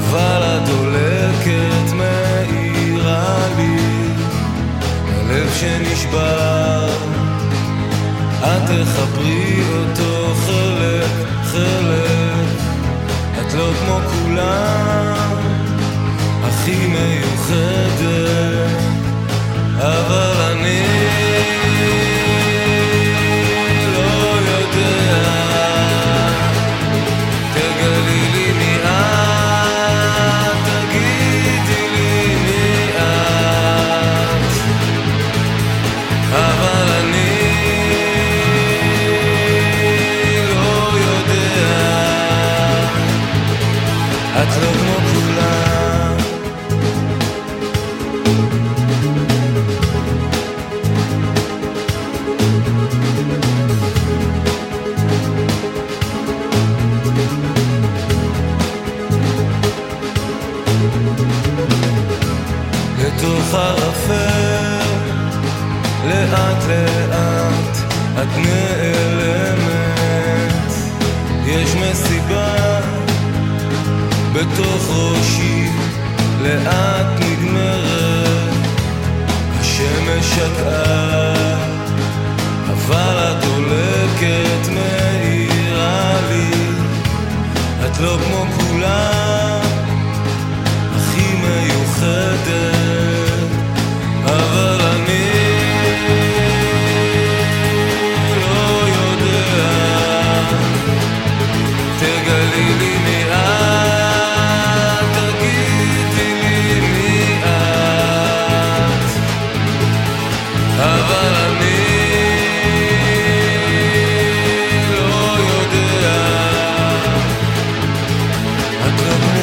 אבל הדולקת מאירה לי הלב שנשבר, את תחברי אותו חלק חלק, את לא כמו כולם, הכי מיוחדת, אבל אני לא יודע, תגלי לי מי את, תגידי לי מי את, אבל אני לא יודע, את לא כמו כולם. לתוך הרפל, לאט לאט את נעלמת, יש מסיבה בתוך ראשי, לאט נגמרת, השמש שקעה, אבל את דולקת מאירה לי, את לא כמו כולם, הכי מיוחדת, אבל אני לא יודע, תגלי לי מי את, תגידי לי מי את, אבל אני לא יודע, את לא